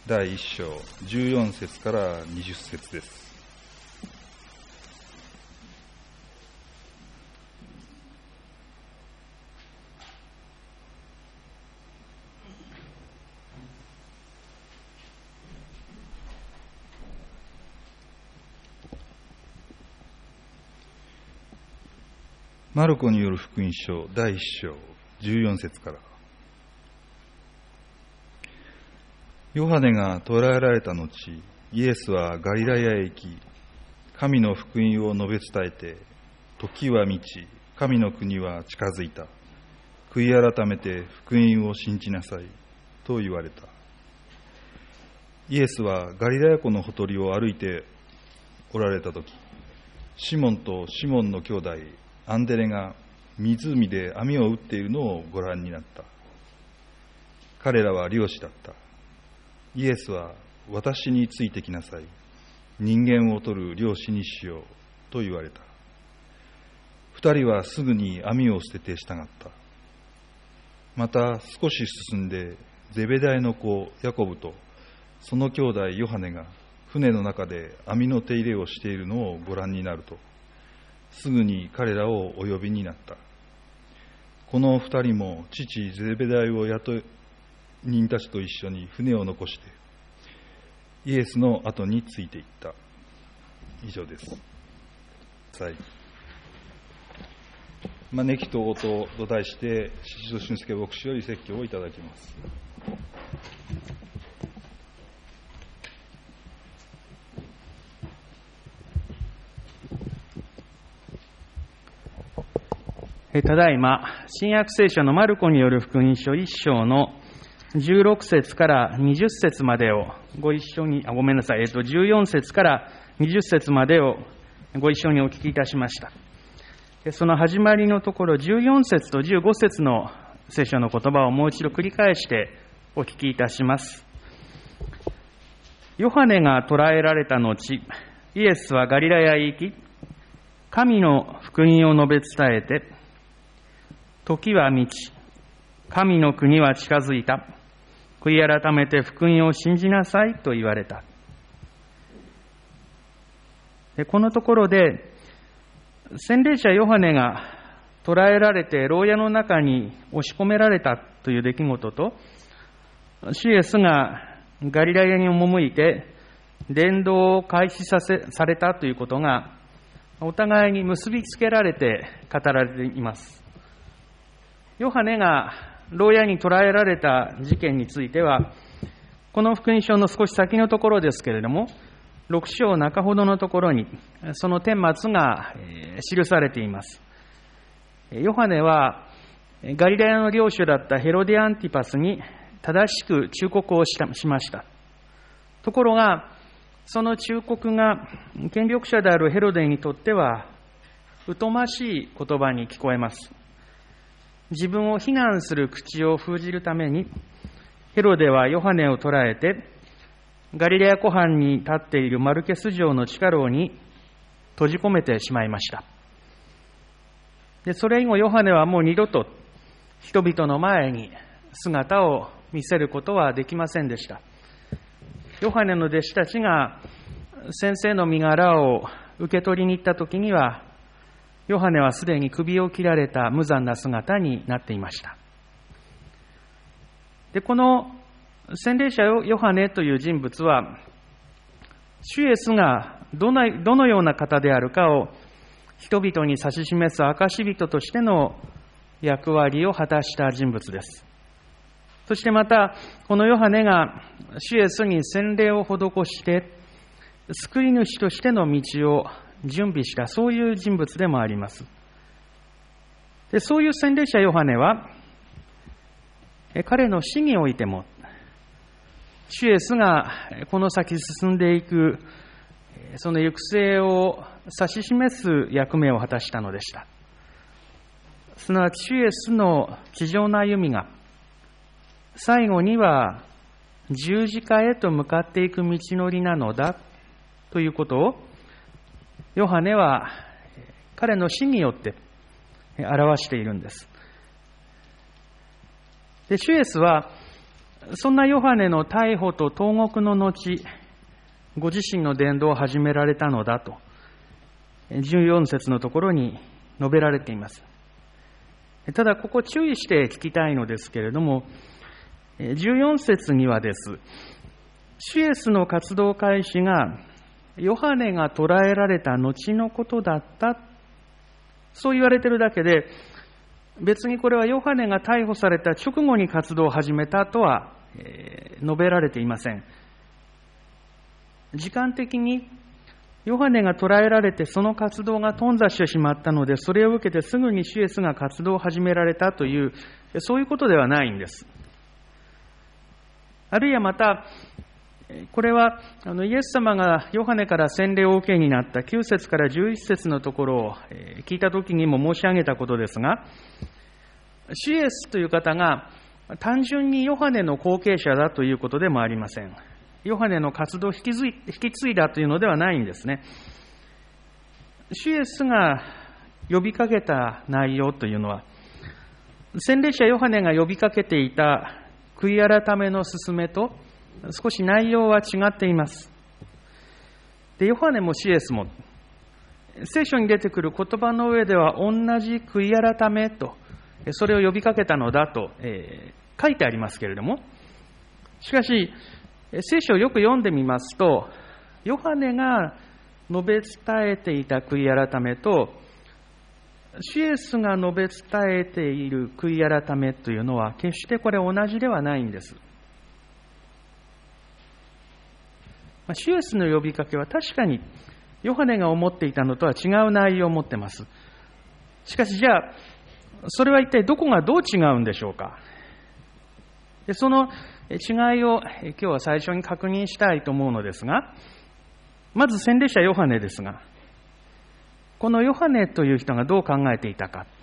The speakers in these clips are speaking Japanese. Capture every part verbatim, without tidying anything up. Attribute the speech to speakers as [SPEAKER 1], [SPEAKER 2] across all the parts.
[SPEAKER 1] だいいっ章じゅうよん節からにじゅっ節です。マルコによる福音書だいいっ章じゅうよん節から。ヨハネが捕らえられた後、イエスはガリラヤへ行き、神の福音を述べ伝えて、時は満ち、神の国は近づいた。悔い改めて福音を信じなさい、と言われた。イエスはガリラヤ湖のほとりを歩いておられたとき、シモンとシモンの兄弟、アンデレが湖で網を打っているのをご覧になった。彼らは漁師だった。イエスは、私についてきなさい。人間を取る漁師にしよう。と言われた。二人はすぐに網を捨てて従った。また少し進んで、ゼベダイの子ヤコブとその兄弟ヨハネが船の中で網の手入れをしているのをご覧になると、すぐに彼らをお呼びになった。この二人も父ゼベダイを雇い人たちと一緒に船を残してイエスの後についていった。以上です。はい。招きと応答と題して宍戸俊介牧師より説教をいただきます。
[SPEAKER 2] ただいま新約聖書のマルコによる福音書いっ章のじゅうろく節からにじゅっ節までをご一緒に、あ、ごめんなさい、えっと、じゅうよん節からにじゅっ節までをご一緒にお聞きいたしました。その始まりのところ、じゅうよん節とじゅうご節の聖書の言葉をもう一度繰り返してお聞きいたします。ヨハネが捕らえられた後、イエスはガリラヤへ行き、神の福音を述べ伝えて、時は満ち、神の国は近づいた。悔い改めて福音を信じなさいと言われた。でこのところで、洗礼者ヨハネが捕らえられて牢屋の中に押し込められたという出来事と、主イエスがガリラヤに赴いて伝道を開始させ、されたということが、お互いに結びつけられて語られています。ヨハネが牢屋に捕らえられた事件については、この福音書の少し先のところですけれども、ろく章中ほどのところにその顛末が記されています。ヨハネはガリラヤの領主だったヘロデアンティパスに正しく忠告をしたしました。ところが、その忠告が権力者であるヘロデにとっては疎ましい言葉に聞こえます。自分を非難する口を封じるために、ヘロデはヨハネを捕らえて、ガリラヤ湖畔に立っているマルケス城の地下牢に閉じ込めてしまいました。で、それ以後ヨハネはもう二度と人々の前に姿を見せることはできませんでした。ヨハネの弟子たちが先生の身柄を受け取りに行ったときには、ヨハネはすでに首を切られた無残な姿になっていました。で、この洗礼者ヨハネという人物は、主イエスがどの、どのような方であるかを人々に指し示す証人としての役割を果たした人物です。そしてまた、このヨハネが主イエスに洗礼を施して、救い主としての道を準備した、そういう人物でもあります。で、そういう洗礼者ヨハネは、彼の死においても、主イエスがこの先進んでいく、その行く末を指し示す役目を果たしたのでした。すなわち、主イエスの地上の歩みが、最後には十字架へと向かっていく道のりなのだということを、ヨハネは彼の死によって表しているんです。で、主イエスはそんなヨハネの逮捕と投獄の後、ご自身の伝道を始められたのだと、じゅうよん節のところに述べられています。ただ、ここ注意して聞きたいのですけれども、じゅうよん節にはです、主イエスの活動開始がヨハネが捕らえられた後のことだった、そう言われているだけで、別にこれはヨハネが逮捕された直後に活動を始めたとは、えー、述べられていません。時間的にヨハネが捕らえられてその活動が頓挫してしまったので、それを受けてすぐに主イエスが活動を始められたという、そういうことではないんです。あるいはまた、これはあのイエス様がヨハネから洗礼を受けになったきゅう節からじゅういち節のところを聞いたときにも申し上げたことですが、主イエスという方が単純にヨハネの後継者だということでもありません。ヨハネの活動を引き継い、引き継いだというのではないんですね。主イエスが呼びかけた内容というのは、洗礼者ヨハネが呼びかけていた悔い改めの勧めと少し内容は違っています。で、ヨハネもシエスも聖書に出てくる言葉の上では同じ悔い改めと、それを呼びかけたのだと、えー、書いてありますけれども、しかし聖書をよく読んでみますと、ヨハネが述べ伝えていた悔い改めとシエスが述べ伝えている悔い改めというのは決してこれ同じではないんです。シエスの呼びかけは確かにヨハネが思っていたのとは違う内容を持っています。しかしじゃあそれは一体どこがどう違うんでしょうか。でその違いを今日は最初に確認したいと思うのですが、まず洗礼者ヨハネですが、このヨハネという人がどう考えていたか。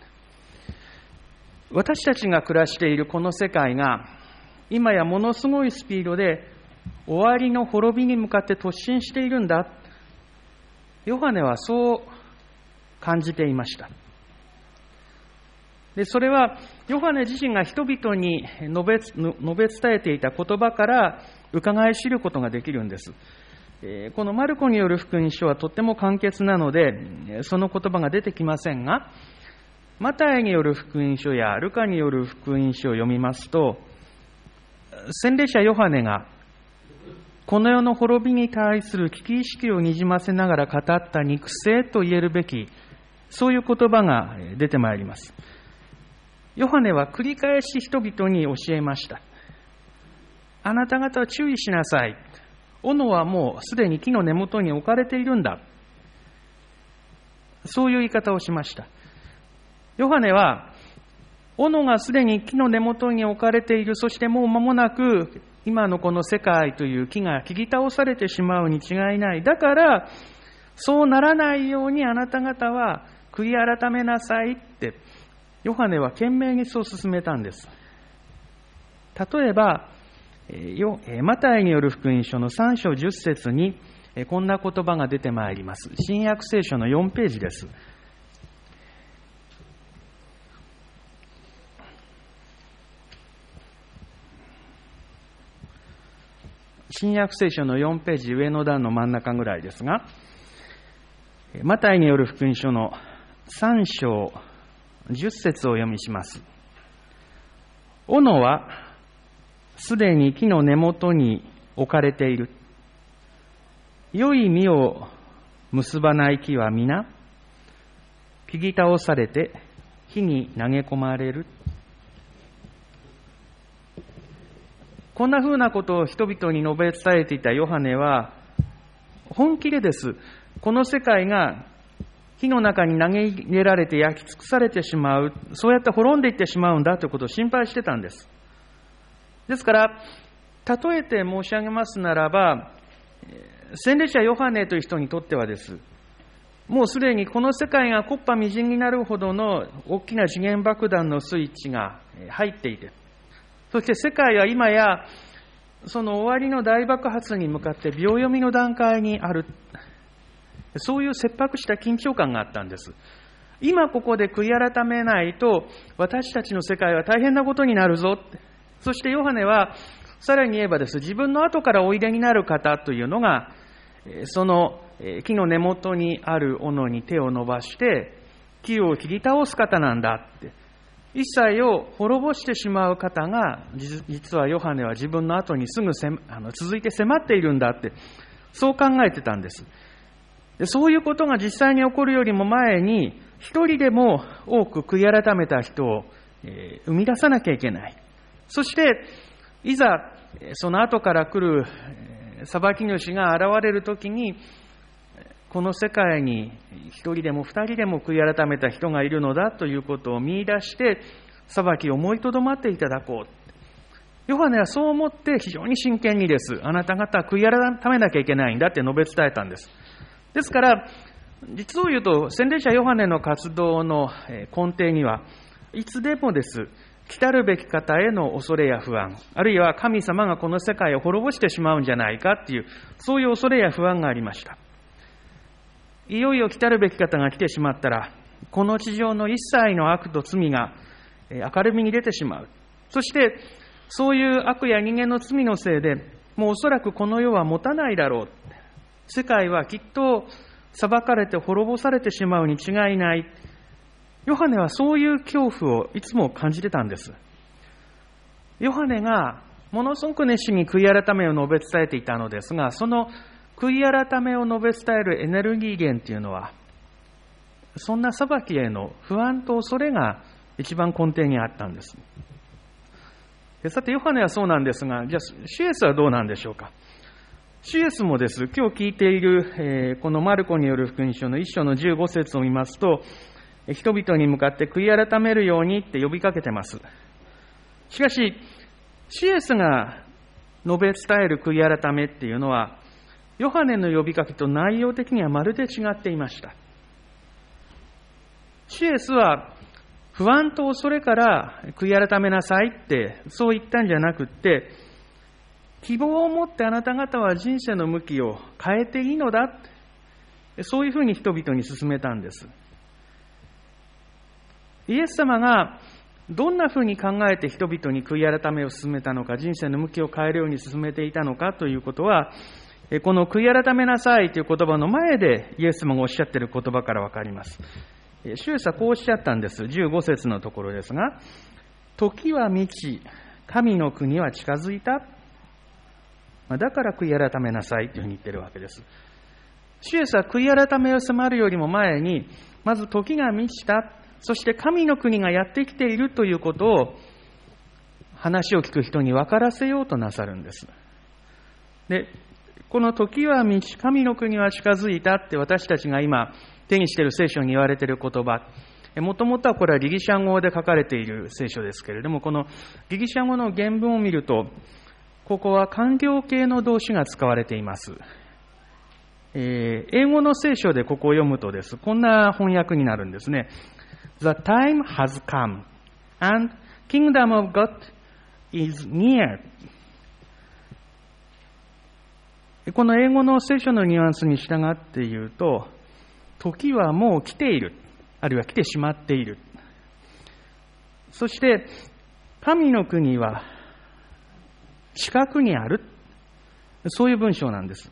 [SPEAKER 2] 私たちが暮らしているこの世界が今やものすごいスピードで終わりの滅びに向かって突進しているんだ。ヨハネはそう感じていました。で、それはヨハネ自身が人々に述べ、述べ伝えていた言葉から伺い知ることができるんです。このマルコによる福音書はとっても簡潔なので、その言葉が出てきませんが、マタイによる福音書やルカによる福音書を読みますと、洗礼者ヨハネがこの世の滅びに対する危機意識をにじませながら語った肉声と言えるべき、そういう言葉が出てまいります。ヨハネは繰り返し人々に教えました。あなた方は注意しなさい。斧はもうすでに木の根元に置かれているんだ。そういう言い方をしました。ヨハネは、斧がすでに木の根元に置かれている、そしてもう間もなく今のこの世界という木が切り倒されてしまうに違いない。だから、そうならないようにあなた方は悔い改めなさいって、ヨハネは懸命にそう進めたんです。例えば、マタイによる福音書のさん章じゅっ節にこんな言葉が出てまいります。新約聖書のよんページです。新約聖書のよんページ上の段の真ん中ぐらいですが、マタイによる福音書のさん章じゅっ節を読みします。斧はすでに木の根元に置かれている。良い実を結ばない木は皆切り倒されて火に投げ込まれる。こんなふうなことを人々に述べ伝えていたヨハネは本気でです。この世界が火の中に投げ入れられて焼き尽くされてしまう、そうやって滅んでいってしまうんだということを心配してたんです。ですから、例えて申し上げますならば、洗礼者ヨハネという人にとってはです、もうすでにこの世界が木っ端みじんになるほどの大きな時限爆弾のスイッチが入っていて、そして世界は今やその終わりの大爆発に向かって秒読みの段階にある、そういう切迫した緊張感があったんです。今ここで悔い改めないと私たちの世界は大変なことになるぞ。そしてヨハネはさらに言えばです、自分の後からおいでになる方というのが、その木の根元にある斧に手を伸ばして、木を切り倒す方なんだって。一切を滅ぼしてしまう方が、実はヨハネは自分の後にすぐせあの続いて迫っているんだって、そう考えてたんです。でそういうことが実際に起こるよりも前に、一人でも多く悔い改めた人を、えー、生み出さなきゃいけない。そして、いざその後から来る裁き主が現れるときに、この世界に一人でも二人でも悔い改めた人がいるのだということを見出して、裁きを思いとどまっていただこう。ヨハネはそう思って非常に真剣にです。あなた方は悔い改めなきゃいけないんだって述べ伝えたんです。ですから、実を言うと、洗礼者ヨハネの活動の根底には、いつでもです、来たるべき方への恐れや不安、あるいは神様がこの世界を滅ぼしてしまうんじゃないかっていう、そういう恐れや不安がありました。いよいよ来たるべき方が来てしまったら、この地上の一切の悪と罪が明るみに出てしまう。そして、そういう悪や人間の罪のせいで、もうおそらくこの世は持たないだろう。世界はきっと裁かれて滅ぼされてしまうに違いない。ヨハネはそういう恐怖をいつも感じてたんです。ヨハネがものすごく熱心に悔い改めを述べ伝えていたのですが、その悔い改めを述べ伝えるエネルギー源というのは、そんな裁きへの不安と恐れが一番根底にあったんです。でさて、ヨハネはそうなんですが、じゃあ、シュエスはどうなんでしょうか。シュエスもです、今日聞いている、えー、このマルコによる福音書の一章のじゅうご節を見ますと、人々に向かって悔い改めるようにって呼びかけてます。しかし、シエスが述べ伝える悔い改めっていうのは、ヨハネの呼びかけと内容的にはまるで違っていました。シエスは、不安と恐れから悔い改めなさいって、そう言ったんじゃなくって、希望を持ってあなた方は人生の向きを変えていいのだ、そういうふうに人々に勧めたんです。イエス様がどんなふうに考えて人々に悔い改めを進めたのか、人生の向きを変えるように進めていたのかということは、この悔い改めなさいという言葉の前でイエス様がおっしゃっている言葉からわかります。主イエスはこうおっしゃったんです。じゅうご節のところですが、時は満ち、神の国は近づいた。だから悔い改めなさいというふうに言っているわけです。主イエスは悔い改めを迫るよりも前に、まず時が満ちた。そして神の国がやってきているということを話を聞く人に分からせようとなさるんです。で、この時は満ち、神の国は近づいたって私たちが今手にしている聖書に言われている言葉、もともとはこれはギリシャ語で書かれている聖書ですけれども、このギリシャ語の原文を見ると、ここは完了形の動詞が使われています。えー、英語の聖書でここを読むとです、こんな翻訳になるんですね。The time has come, and kingdom of God is near. この英語の聖書のニュアンスに従って言うと、時はもう来ている、あるいは来てしまっている。そして、神の国は近くにある。そういう文章なんです。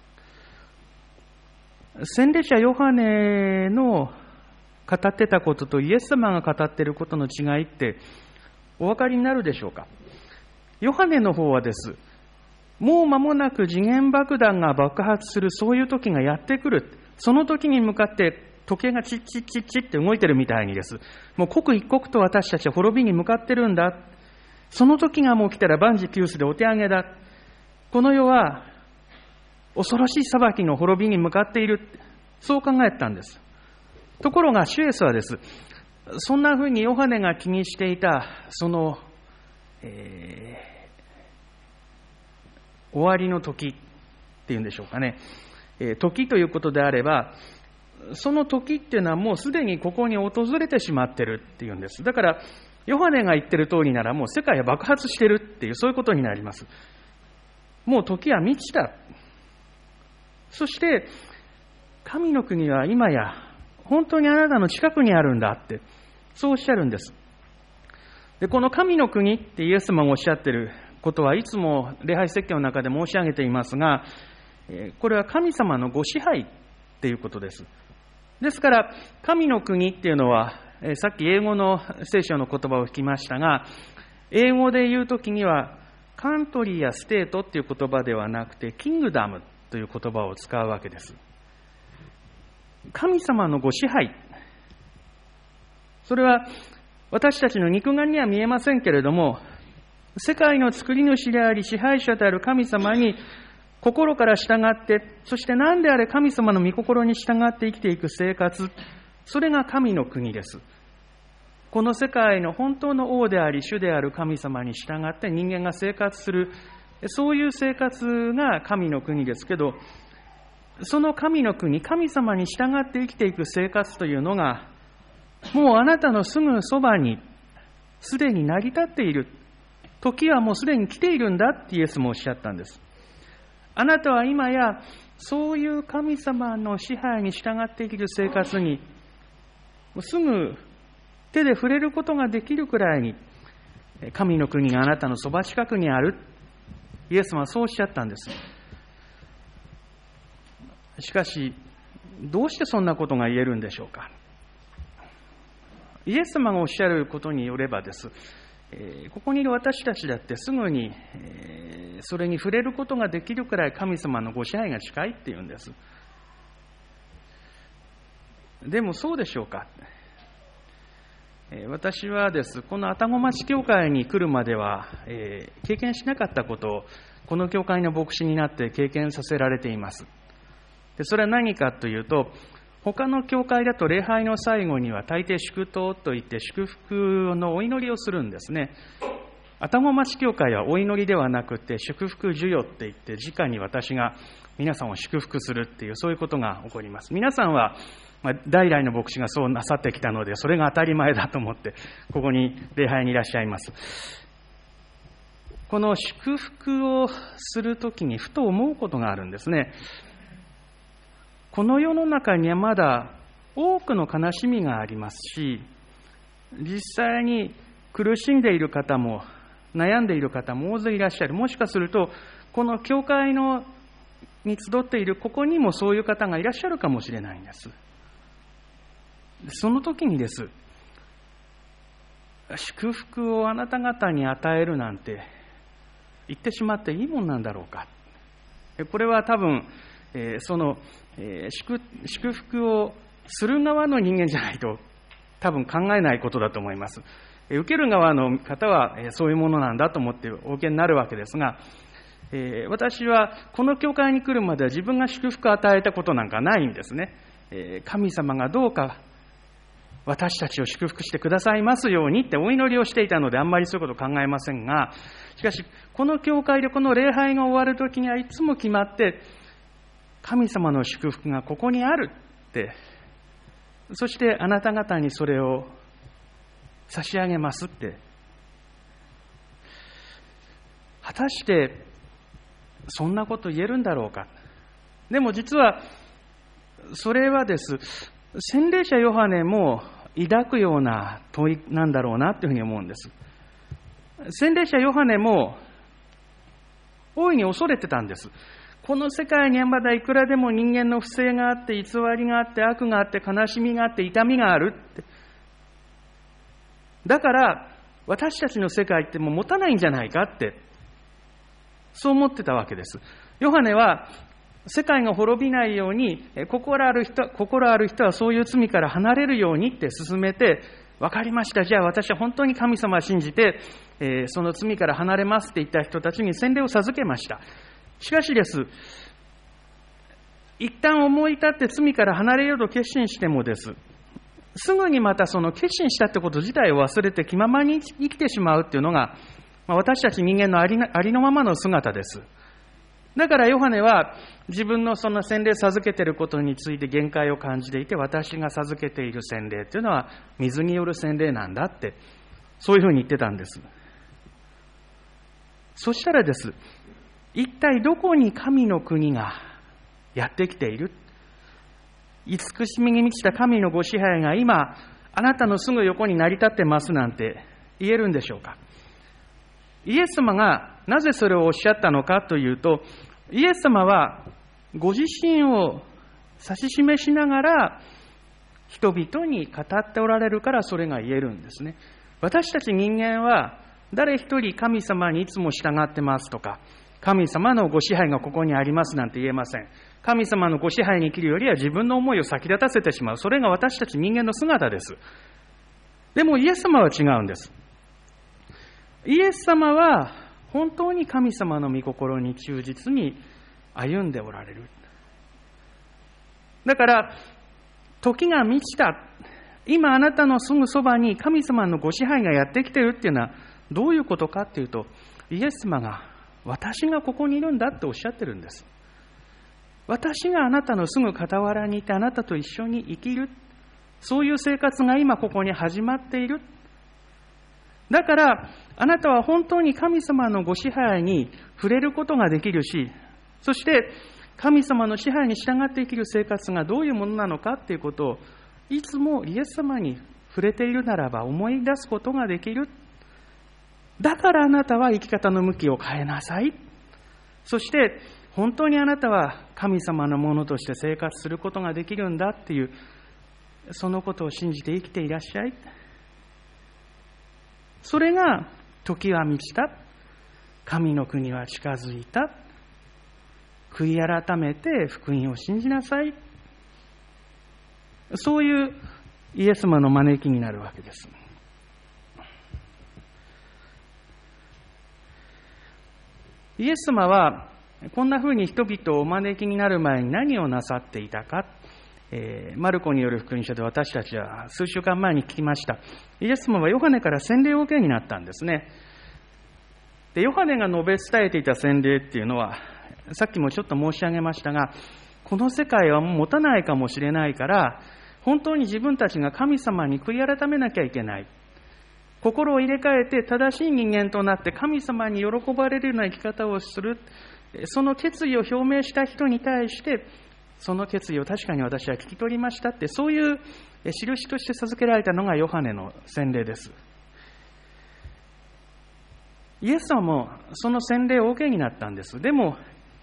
[SPEAKER 2] 洗礼者ヨハネの語ってたこととイエス様が語っていることの違いってお分かりになるでしょうか。ヨハネの方はです、もう間もなく時限爆弾が爆発する、そういう時がやってくる。その時に向かって時計がチッチッチッチッって動いてるみたいにです。もう刻一刻と私たちは滅びに向かってるんだ。その時がもう来たら万事休すでお手上げだ。この世は恐ろしい裁きの滅びに向かっている。そう考えたんです。ところが主イエスはです、そんなふうにヨハネが気にしていたその、えー、終わりの時っていうんでしょうかね、えー、時ということであれば、その時っていうのはもうすでにここに訪れてしまってるっていうんです。だからヨハネが言ってる通りならもう世界は爆発してるっていう、そういうことになります。もう時は満ちた。そして神の国は今や本当にあなたの近くにあるんだって、そうおっしゃるんです。で、この神の国ってイエス様がおっしゃってることはいつも礼拝説教の中で申し上げていますが、これは神様のご支配っていうことです。ですから、神の国っていうのは、さっき英語の聖書の言葉を聞きましたが、英語で言うときには、カントリーやステートっていう言葉ではなくて、キングダムという言葉を使うわけです。神様のご支配。それは、私たちの肉眼には見えませんけれども、世界の作り主であり、支配者である神様に心から従って、そして何であれ神様の御心に従って生きていく生活、それが神の国です。この世界の本当の王であり主である神様に従って人間が生活する、そういう生活が神の国ですけど、その神の国、神様に従って生きていく生活というのが、もうあなたのすぐそばにすでに成り立っている。時はもうすでに来ているんだってイエスもおっしゃったんです。あなたは今やそういう神様の支配に従って生きる生活にすぐ手で触れることができるくらいに神の国があなたのそば近くにある。イエスはそうおっしゃったんです。しかし、どうしてそんなことが言えるんでしょうか。イエス様がおっしゃることによればです、えー、ここにいる私たちだってすぐに、えー、それに触れることができるくらい神様のご支配が近いっていうんです。でもそうでしょうか。えー、私はです、この愛宕町教会に来るまでは、えー、経験しなかったことをこの教会の牧師になって経験させられています。でそれは何かというと、他の教会だと礼拝の最後には大抵祝祷といって祝福のお祈りをするんですね。愛宕町教会はお祈りではなくて祝福授与って言って、直に私が皆さんを祝福するっていう、そういうことが起こります。皆さんは、まあ、代々の牧師がそうなさってきたので、それが当たり前だと思ってここに礼拝にいらっしゃいます。この祝福をするときにふと思うことがあるんですね。この世の中にはまだ多くの悲しみがありますし、実際に苦しんでいる方も悩んでいる方も大勢いらっしゃる。もしかするとこの教会のに集っているここにもそういう方がいらっしゃるかもしれないんです。その時にです、祝福をあなた方に与えるなんて言ってしまっていいもんなんだろうか。これは多分えー、その、えー、祝、祝福をする側の人間じゃないと多分考えないことだと思います。えー、受ける側の方は、えー、そういうものなんだと思ってお受けになるわけですが、えー、私はこの教会に来るまでは自分が祝福を与えたことなんかないんですね。えー、神様がどうか私たちを祝福してくださいますようにってお祈りをしていたので、あんまりそういうことを考えませんが、しかしこの教会でこの礼拝が終わるときにはいつも決まって、神様の祝福がここにあるって、そしてあなた方にそれを差し上げますって、果たしてそんなこと言えるんだろうか。でも実はそれはです、洗礼者ヨハネも抱くような問いなんだろうなというふうに思うんです。洗礼者ヨハネも大いに恐れてたんです。この世界にはまだいくらでも人間の不正があって、偽りがあって、悪があって、悲しみがあって、痛みがあるって。だから私たちの世界ってもう持たないんじゃないかって、そう思ってたわけです。ヨハネは世界が滅びないように、心ある人、心ある人はそういう罪から離れるようにって進めて、分かりました、じゃあ私は本当に神様を信じて、えー、その罪から離れますって言った人たちに洗礼を授けました。しかしです、一旦思い立って罪から離れようと決心してもです、すぐにまたその決心したってこと自体を忘れて気ままに生きてしまうっていうのが、まあ、私たち人間のありな、ありのままの姿です。だからヨハネは自分のその洗礼を授けていることについて限界を感じていて、私が授けている洗礼というのは水による洗礼なんだって、そういうふうに言ってたんです。そしたらです、一体どこに神の国がやってきている？慈しみに満ちた神のご支配が今あなたのすぐ横に成り立ってますなんて言えるんでしょうか？イエス様がなぜそれをおっしゃったのかというと、イエス様はご自身を指し示しながら人々に語っておられるからそれが言えるんですね。私たち人間は誰一人神様にいつも従ってますとか、神様のご支配がここにありますなんて言えません。神様のご支配に生きるよりは自分の思いを先立たせてしまう。それが私たち人間の姿です。でもイエス様は違うんです。イエス様は本当に神様の御心に忠実に歩んでおられる。だから時が満ちた、今あなたのすぐそばに神様のご支配がやってきているっていうのはどういうことかっていうと、イエス様が私がここにいるんだっておっしゃってるんです。私があなたのすぐ傍らにいてあなたと一緒に生きる、そういう生活が今ここに始まっている。だからあなたは本当に神様のご支配に触れることができるし、そして神様の支配に従って生きる生活がどういうものなのかっていうことをいつもイエス様に触れているならば思い出すことができる。だからあなたは生き方の向きを変えなさい。そして本当にあなたは神様のものとして生活することができるんだっていう、そのことを信じて生きていらっしゃい。それが時は満ちた、神の国は近づいた、悔い改めて福音を信じなさい、そういうイエス様の招きになるわけです。イエス様はこんなふうに人々をお招きになる前に何をなさっていたか、えー、マルコによる福音書で私たちは数週間前に聞きました。イエス様はヨハネから洗礼を受けになったんですね。で、ヨハネが述べ伝えていた洗礼っていうのは、さっきもちょっと申し上げましたが、この世界はもう持たないかもしれないから、本当に自分たちが神様に悔い改めなきゃいけない。心を入れ替えて正しい人間となって神様に喜ばれるような生き方をする。その決意を表明した人に対して、その決意を確かに私は聞き取りましたって、そういう印として授けられたのがヨハネの洗礼です。イエス様もその洗礼をお受けになったんです。でも、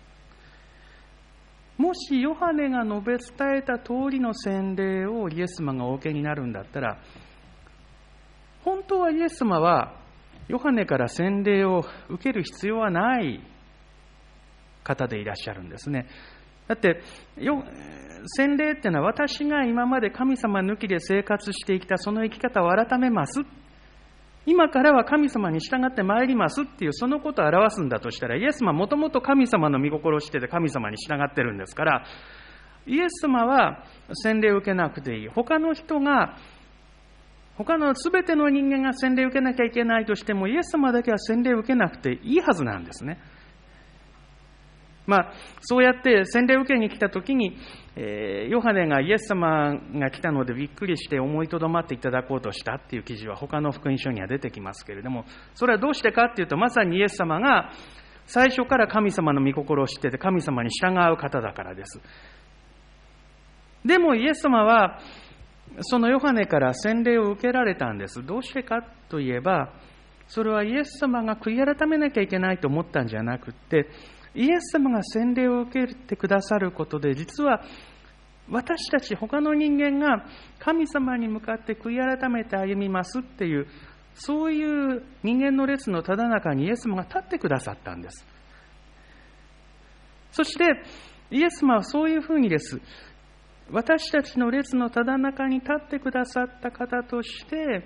[SPEAKER 2] もしヨハネが述べ伝えた通りの洗礼をイエス様がお受けになるんだったら、本当はイエス様はヨハネから洗礼を受ける必要はない方でいらっしゃるんですね。だってよ洗礼っていうのは、私が今まで神様抜きで生活してきたその生き方を改めます、今からは神様に従ってまいりますっていう、そのことを表すんだとしたら、イエス様はもともと神様の御心を知ってて神様に従ってるんですから、イエス様は洗礼を受けなくていい。他の人が、他のすべての人間が洗礼を受けなきゃいけないとしても、イエス様だけは洗礼を受けなくていいはずなんですね。まあ、そうやって洗礼を受けに来たときに、えー、ヨハネがイエス様が来たのでびっくりして思いとどまっていただこうとしたっていう記事は他の福音書には出てきますけれども、それはどうしてかっていうと、まさにイエス様が最初から神様の御心を知ってて神様に従う方だからです。でもイエス様はそのヨハネから洗礼を受けられたんです。どうしてかといえば、それはイエス様が悔い改めなきゃいけないと思ったんじゃなくて、イエス様が洗礼を受けてくださることで、実は私たち他の人間が神様に向かって悔い改めて歩みますっていう、そういう人間の列のただ中にイエス様が立ってくださったんです。そしてイエス様はそういうふうにです、私たちの列のただ中に立ってくださった方として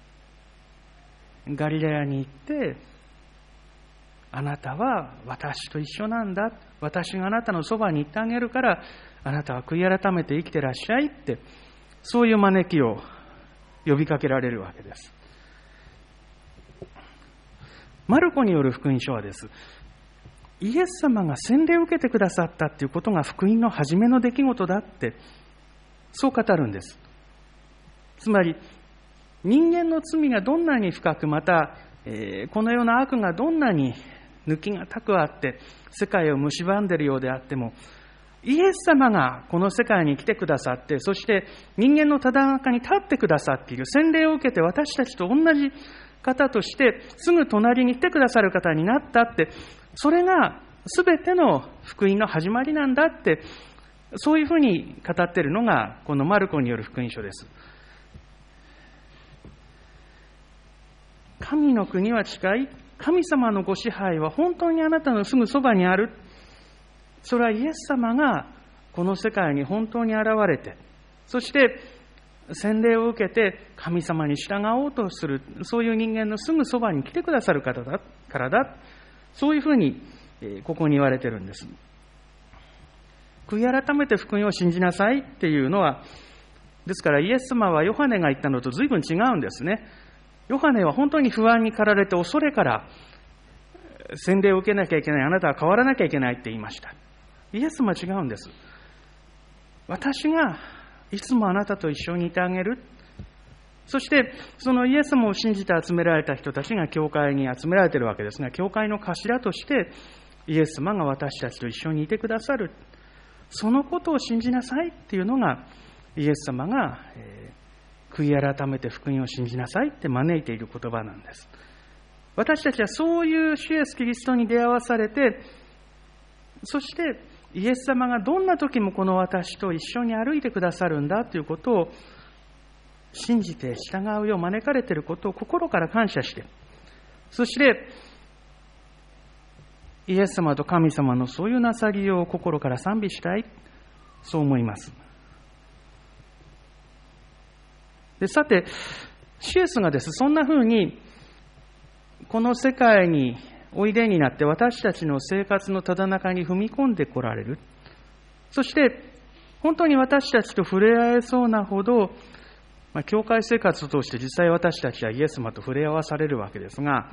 [SPEAKER 2] ガリラヤに行って、あなたは私と一緒なんだ、私があなたのそばに行ってあげるからあなたは悔い改めて生きてらっしゃいって、そういう招きを呼びかけられるわけです。マルコによる福音書はです、イエス様が洗礼を受けてくださったっていうことが福音の初めの出来事だって、そう語るんです。つまり人間の罪がどんなに深く、また、えー、このような悪がどんなに抜きがたくあって世界を蝕んでいるようであっても、イエス様がこの世界に来てくださって、そして人間のただ中に立ってくださっている、洗礼を受けて私たちと同じ方として、すぐ隣に来てくださる方になったって、それがすべての福音の始まりなんだって、そういうふうに語っているのがこのマルコによる福音書です。神の国は近い。神様のご支配は本当にあなたのすぐそばにある。それはイエス様がこの世界に本当に現れて、そして洗礼を受けて神様に従おうとする、そういう人間のすぐそばに来てくださる方だからだ。そういうふうにここに言われているんです。悔い改めて福音を信じなさいっていうのは、ですからイエス様はヨハネが言ったのと随分違うんですね。ヨハネは本当に不安に駆られて恐れから洗礼を受けなきゃいけない、あなたは変わらなきゃいけないって言いました。イエス様は違うんです。私がいつもあなたと一緒にいてあげる。そしてそのイエス様を信じて集められた人たちが教会に集められているわけですが、教会の頭としてイエス様が私たちと一緒にいてくださる。そのことを信じなさいっていうのが、イエス様が、えー、悔い改めて福音を信じなさいって招いている言葉なんです。私たちはそういう主イエスキリストに出会わされて、そしてイエス様がどんな時もこの私と一緒に歩いてくださるんだということを信じて従うよう招かれていることを心から感謝して、そしてイエス様と神様のそういうなさりを心から賛美したい、そう思います。で、さて、シエスがです、そんなふうにこの世界においでになって私たちの生活のただ中に踏み込んでこられる。そして本当に私たちと触れ合えそうなほど、まあ、教会生活を通して実際私たちはイエス様と触れ合わされるわけですが、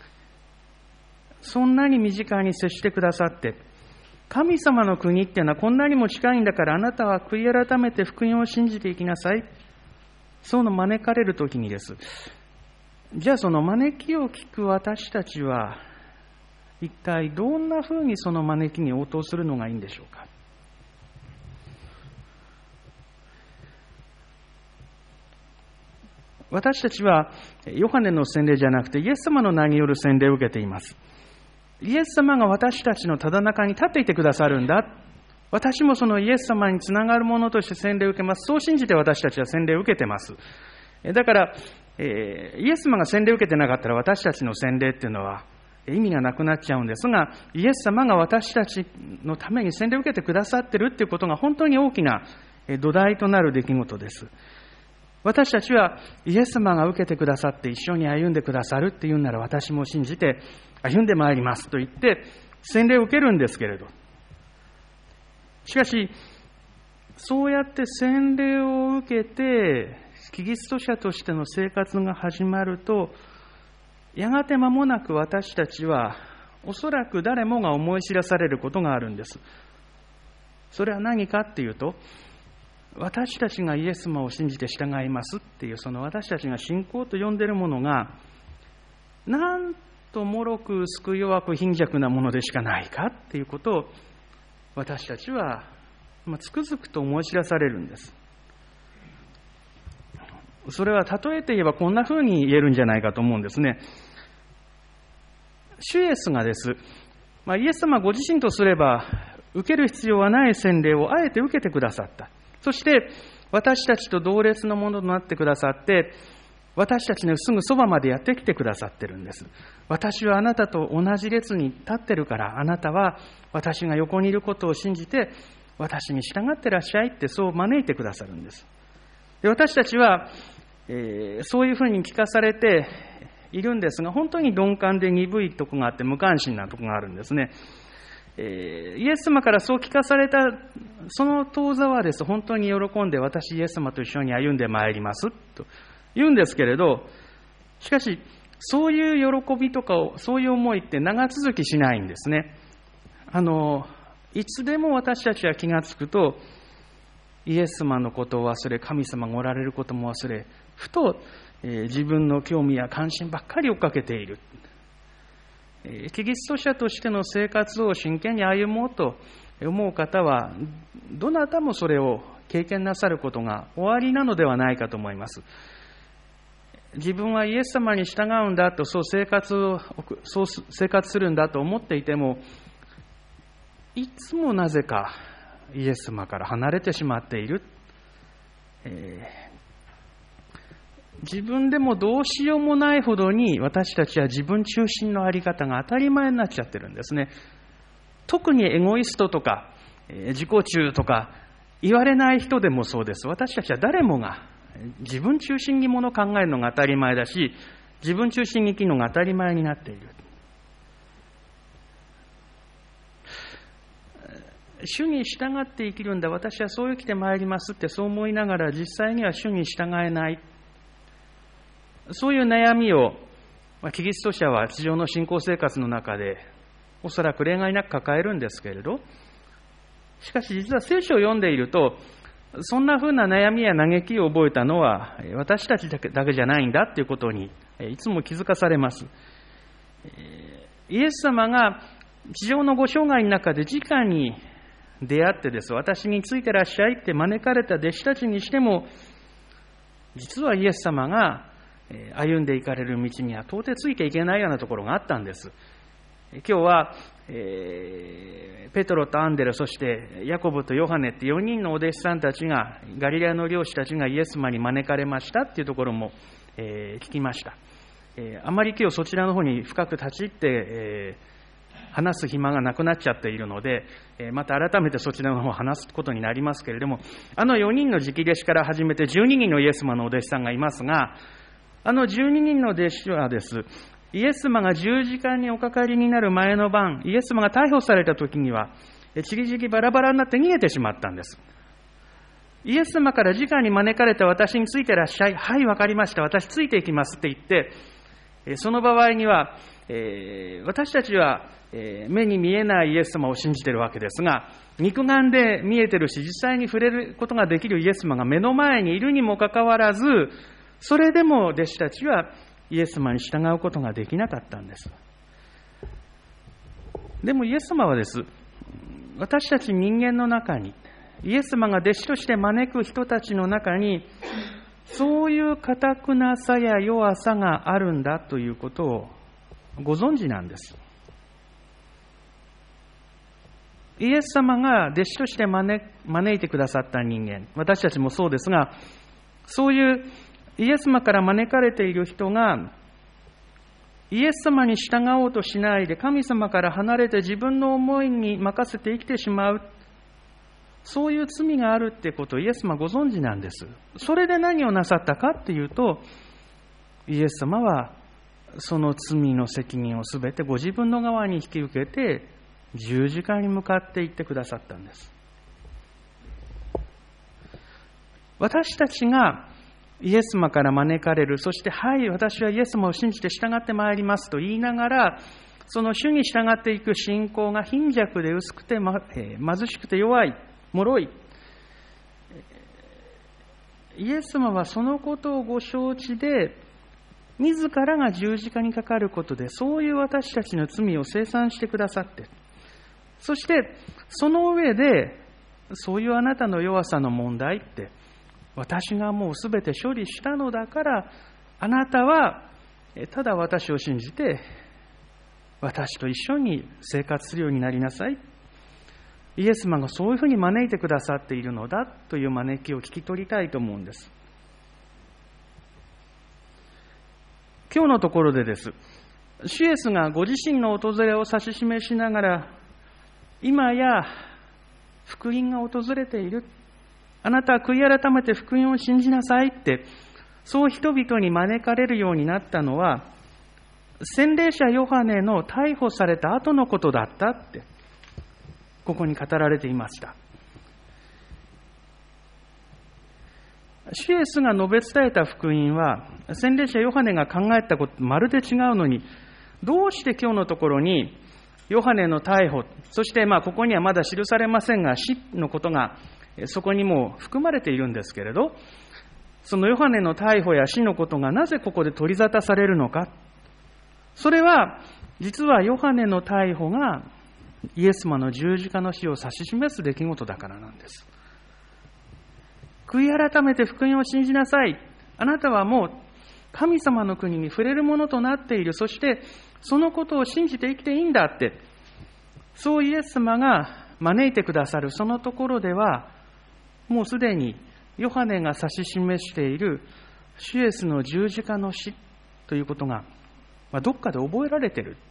[SPEAKER 2] そんなに身近に接してくださって、神様の国っていうのはこんなにも近いんだから、あなたは悔い改めて福音を信じていきなさい、そうの招かれるときにです。じゃあその招きを聞く私たちは一体どんなふうにその招きに応答するのがいいんでしょうか。私たちはヨハネの洗礼じゃなくてイエス様の名による洗礼を受けています。イエス様が私たちのただ中に立っていてくださるんだ。私もそのイエス様につながるものとして洗礼を受けます。そう信じて私たちは洗礼を受けています。だから、えー、イエス様が洗礼を受けてなかったら私たちの洗礼っていうのは意味がなくなっちゃうんですが、イエス様が私たちのために洗礼を受けてくださっているっていうことが本当に大きな土台となる出来事です。私たちはイエス様が受けてくださって一緒に歩んでくださるっていうんなら、私も信じて歩んでまいりますと言って洗礼を受けるんですけれど、しかしそうやって洗礼を受けてキリスト者としての生活が始まると、やがて間もなく私たちはおそらく誰もが思い知らされることがあるんです。それは何かっていうと、私たちがイエス様を信じて従いますっていう、その私たちが信仰と呼んでいるものがなんともろく薄く弱く貧弱なものでしかないかっていうことを私たちはつくづくと思い知らされるんです。それは例えて言えばこんな風に言えるんじゃないかと思うんですね。主イエスがです、まあ、イエス様ご自身とすれば受ける必要はない洗礼をあえて受けてくださった。そして私たちと同列のものとなってくださって、私たちのすぐそばまでやってきてくださってるんです。私はあなたと同じ列に立ってるから、あなたは私が横にいることを信じて私に従ってらっしゃいって、そう招いてくださるんです。で、私たちは、えー、そういうふうに聞かされているんですが、本当に鈍感で鈍いところがあって無関心なところがあるんですね。えー、イエス様からそう聞かされたその当座はです、本当に喜んで私イエス様と一緒に歩んでまいりますと言うんですけれど、しかしそういう喜びとかを、そういう思いって長続きしないんですね。あのいつでも私たちは気がつくと、イエス様のことを忘れ、神様がおられることも忘れ、ふと、えー、自分の興味や関心ばっかり追っかけている。えー、キリスト者としての生活を真剣に歩もうと思う方は、どなたもそれを経験なさることがおありなのではないかと思います。 自分はイエス様に従うんだと、そう生活を、そう生活するんだと思っていても、いつもなぜかイエス様から離れてしまっている。えー自分でもどうしようもないほどに私たちは自分中心のあり方が当たり前になっちゃってるんですね。特にエゴイストとか自己中とか言われない人でもそうです。私たちは誰もが自分中心にものを考えるのが当たり前だし、自分中心に生きるのが当たり前になっている。主に従って生きるんだ、私はそう生きてまいりますってそう思いながら実際には主に従えない、そういう悩みをキリスト者は地上の信仰生活の中でおそらく例外なく抱えるんですけれど、しかし実は聖書を読んでいると、そんなふうな悩みや嘆きを覚えたのは私たちだけじゃないんだということにいつも気づかされます。イエス様が地上のご生涯の中で直に出会ってです、私についてらっしゃいって招かれた弟子たちにしても、実はイエス様が歩んでいかれる道には到底ついていけないようなところがあったんです。今日は、えー、ペトロとアンデレ、そしてヤコブとヨハネってよにんのお弟子さんたちが、ガリラヤの漁師たちがイエス様に招かれましたっていうところも、えー、聞きました。えー、あまり今日そちらの方に深く立ち入って、えー、話す暇がなくなっちゃっているので、えー、また改めてそちらの方を話すことになりますけれども、あのよにんの直弟子から始めてじゅうににんのイエス様のお弟子さんがいますが、あのじゅうににんの弟子はです、イエス様が十字架におかかりになる前の晩、イエス様が逮捕された時には、ちりぢりバラバラになって逃げてしまったんです。イエス様から直に招かれた私についてらっしゃい、はい、わかりました、私ついていきますって言って、その場合には、えー、私たちは、えー、目に見えないイエス様を信じているわけですが、肉眼で見えてるし、実際に触れることができるイエス様が目の前にいるにもかかわらず、それでも弟子たちはイエス様に従うことができなかったんです。でもイエス様はです、私たち人間の中に、イエス様が弟子として招く人たちの中に、そういう堅くなさや弱さがあるんだということをご存知なんです。イエス様が弟子として招いてくださった人間、私たちもそうですが、そういうイエス様から招かれている人が、イエス様に従おうとしないで神様から離れて自分の思いに任せて生きてしまう、そういう罪があるってことをイエス様ご存知なんです。それで何をなさったかっていうと、イエス様はその罪の責任をすべてご自分の側に引き受けて十字架に向かって行ってくださったんです。私たちがイエス様から招かれる、そしてはい、私はイエス様を信じて従ってまいりますと言いながら、その主に従っていく信仰が貧弱で薄くて、まえー、貧しくて弱い、脆い。イエス様はそのことをご承知で、自らが十字架にかかることで、そういう私たちの罪を清算してくださって、そしてその上で、そういうあなたの弱さの問題って、私がもうすべて処理したのだから、あなたはただ私を信じて私と一緒に生活するようになりなさい。イエス様がそういうふうに招いてくださっているのだという招きを聞き取りたいと思うんです。今日のところでです、主イエスがご自身の訪れを指し示しながら、今や福音が訪れている、あなたは悔い改めて福音を信じなさいって、そう人々に招かれるようになったのは、洗礼者ヨハネの逮捕された後のことだったって、ここに語られていました。主イエスが述べ伝えた福音は、洗礼者ヨハネが考えたこととまるで違うのに、どうして今日のところにヨハネの逮捕、そしてまあここにはまだ記されませんが、死のことがそこにも含まれているんですけれど、そのヨハネの逮捕や死のことがなぜここで取り沙汰されるのか。それは実はヨハネの逮捕がイエス様の十字架の死を指し示す出来事だからなんです。悔い改めて福音を信じなさい。あなたはもう神様の国に触れるものとなっている。そしてそのことを信じて生きていいんだって、そうイエス様が招いてくださるそのところでは、もうすでにヨハネが指し示している主イエスの十字架の死ということが、まあ、どっかで覚えられている。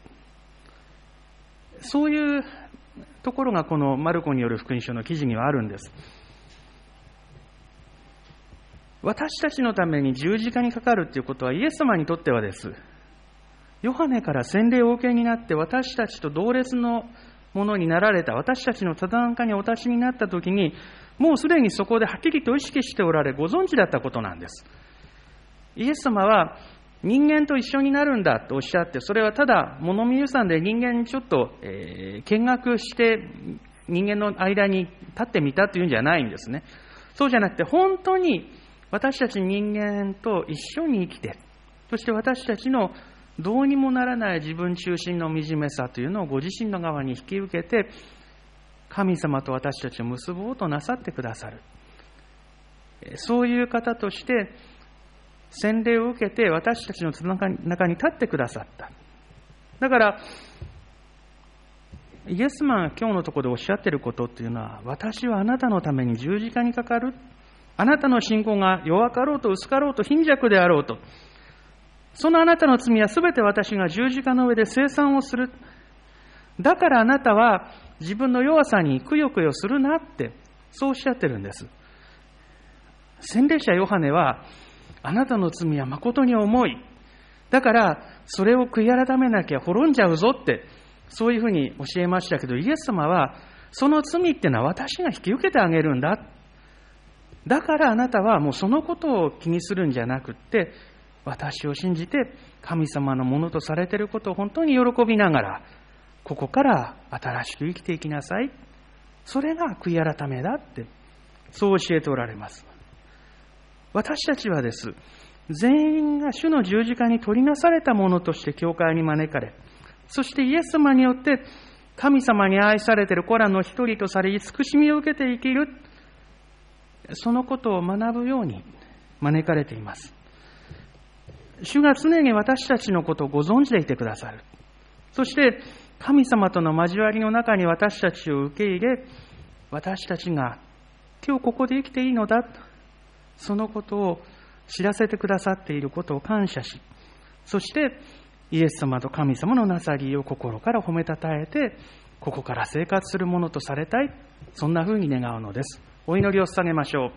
[SPEAKER 2] そういうところがこのマルコによる福音書の記事にはあるんです。私たちのために十字架にかかるということは、イエス様にとってはです、ヨハネから洗礼をお受けになって私たちと同列のものになられた、私たちのただ中にお立ちになったときに、もうすでにそこではっきりと意識しておられ、ご存知だったことなんです。イエス様は人間と一緒になるんだとおっしゃって、それはただ物見遊山で人間にちょっと、えー、見学して人間の間に立ってみたというんじゃないんですね。そうじゃなくて、本当に私たち人間と一緒に生きて、そして私たちのどうにもならない自分中心の惨めさというのをご自身の側に引き受けて、神様と私たちを結ぼうとなさってくださる。そういう方として洗礼を受けて私たちの中に立ってくださった。だからイエスマンが今日のところでおっしゃっていることっていうのは、私はあなたのために十字架にかかる。あなたの信仰が弱かろうと薄かろうと貧弱であろうと、そのあなたの罪はすべて私が十字架の上で清算をする。だからあなたは自分の弱さにくよくよするなって、そうおっしゃってるんです。洗礼者ヨハネは、あなたの罪は誠に重い。だからそれを悔い改めなきゃ滅んじゃうぞって、そういうふうに教えましたけど、イエス様はその罪ってのは私が引き受けてあげるんだ。だからあなたはもうそのことを気にするんじゃなくって、私を信じて神様のものとされていることを本当に喜びながら、ここから新しく生きていきなさい。それが悔い改めだって、そう教えておられます。私たちはです、全員が主の十字架に取りなされたものとして教会に招かれ、そしてイエス様によって神様に愛されている子らの一人とされ、慈しみを受けて生きる、そのことを学ぶように招かれています。主が常に私たちのことをご存知でいてくださる。そして神様との交わりの中に私たちを受け入れ、私たちが今日ここで生きていいのだ、そのことを知らせてくださっていることを感謝し、そしてイエス様と神様のなさりを心から褒めたたえて、ここから生活するものとされたい、そんなふうに願うのです。お祈りを捧げましょう。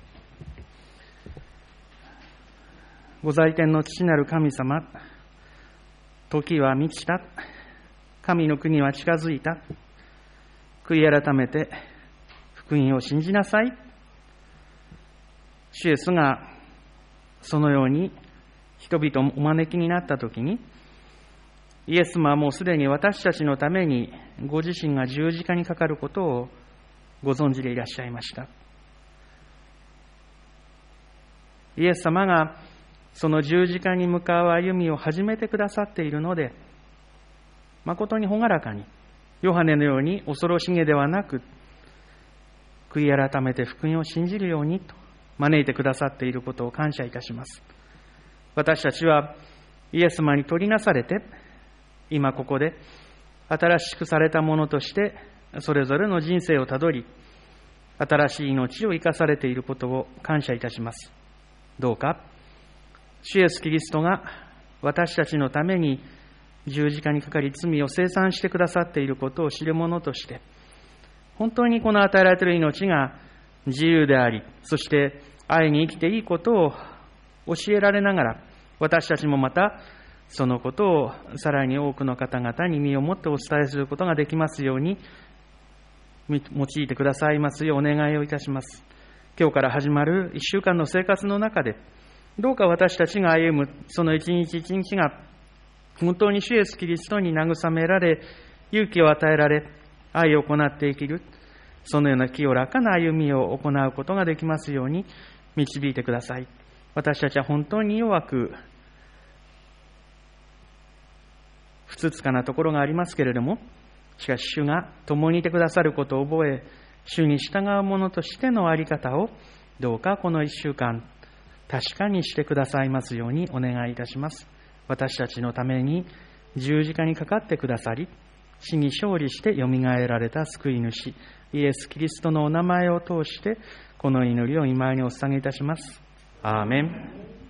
[SPEAKER 2] ご在天の父なる神様、時は満ちた。神の国は近づいた。悔い改めて福音を信じなさい。主イエスがそのように人々をお招きになったときに、イエス様はもうすでに私たちのためにご自身が十字架にかかることをご存知でいらっしゃいました。イエス様がその十字架に向かう歩みを始めてくださっているので、誠に朗らかにヨハネのように恐ろしげではなく、悔い改めて福音を信じるようにと招いてくださっていることを感謝いたします。私たちはイエス様に取りなされて、今ここで新しくされたものとしてそれぞれの人生をたどり、新しい命を生かされていることを感謝いたします。どうか主イエスキリストが私たちのために十字架にかかり罪を清算してくださっていることを知る者として、本当にこの与えられている命が自由であり、そして愛に生きていいことを教えられながら、私たちもまたそのことをさらに多くの方々に身をもってお伝えすることができますように用いてくださいますようお願いをいたします。今日から始まる一週間の生活の中で、どうか私たちが歩むその一日一日が本当に主イエスキリストに慰められ、勇気を与えられ、愛を行って生きる、そのような清らかな歩みを行うことができますように導いてください。私たちは本当に弱く不つつかなところがありますけれども、しかし主が共にいてくださることを覚え、主に従う者としての在り方をどうかこの一週間確かにしてくださいますようにお願いいたします。私たちのために十字架にかかってくださり、死に勝利してよみがえられた救い主、イエス・キリストのお名前を通して、この祈りを御前にお捧げいたします。アーメン。